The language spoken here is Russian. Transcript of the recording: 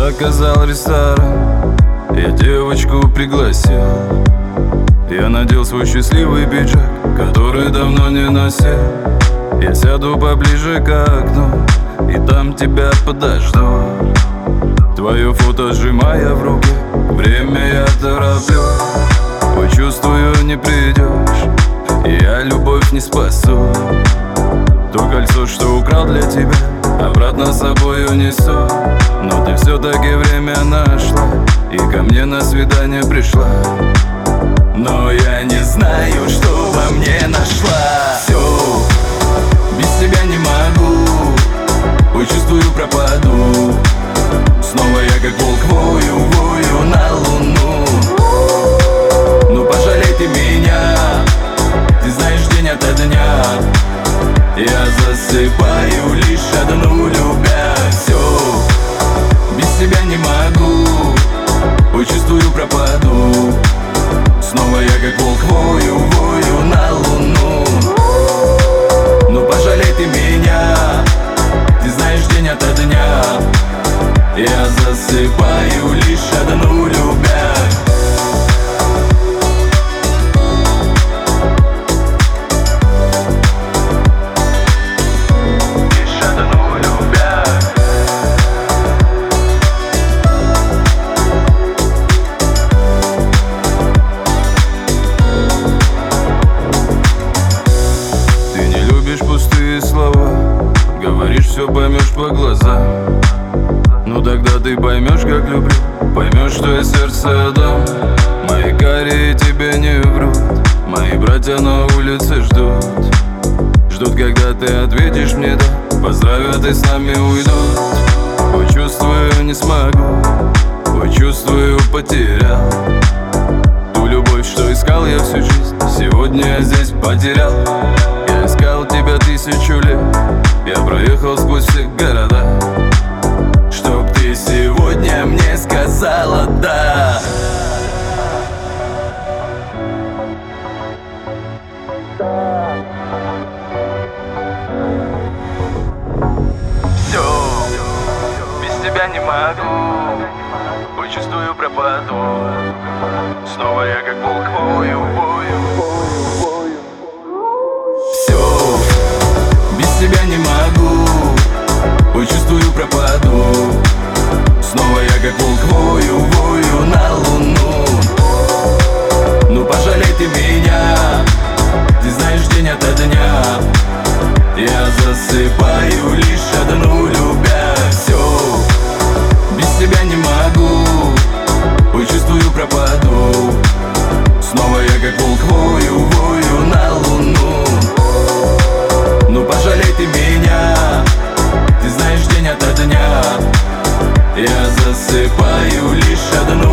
Заказал ресторан, я девочку пригласил. Я надел свой счастливый пиджак, который давно не носил. Я сяду поближе к окну и там тебя подожду. Твое фото сжимая в руке, время я тороплю. Почувствую, не придешь, и я любовь не спасу. То кольцо, что украл для тебя, обратно с собой унесу. Но ты все-таки время нашла и ко мне на свидание пришла. Но я не знаю, что во мне нашла. Все, без тебя не могу, ой, чувствую, пропаду. Снова я как волк вою на луну. Ну пожалей ты меня, ты знаешь, день ото дня я засыпаю, лишь одну любя. Все, без тебя не могу, ой, чувствую, пропаду. Снова я как волк вою на луну. Ну пожалей ты меня, ты знаешь, день ото дня я засыпаю, лишь одну любя. Пустые слова, говоришь, все поймешь по глазам. Ну тогда ты поймешь, как люблю, поймешь, что я сердце отдам. Мои карие тебе не врут, мои братья на улице ждут. Ждут, когда ты ответишь мне да, поздравят и с нами уйдут. Ой, чувствую, не смогу, ой, чувствую, потерял ту любовь, что искал я всю жизнь, сегодня я здесь потерял. Я искал тебя 1000 лет, я проехал сквозь все города, чтоб ты сегодня мне сказала да. Все, без тебя не могу, ой, чувствую, пропаду. Снова я как волк вою. Тебя не могу, ой, чувствую, пропаду. Снова я как волк вою на луну. Ну пожалей ты меня, ты знаешь, день ото дня я засыпаю, лишь одну любя. Все, без тебя не могу, ой, чувствую, пропаду. Снова я как волк вою на луну. Ну пожалей ты меня, ты знаешь, день ото дня я засыпаю, лишь одну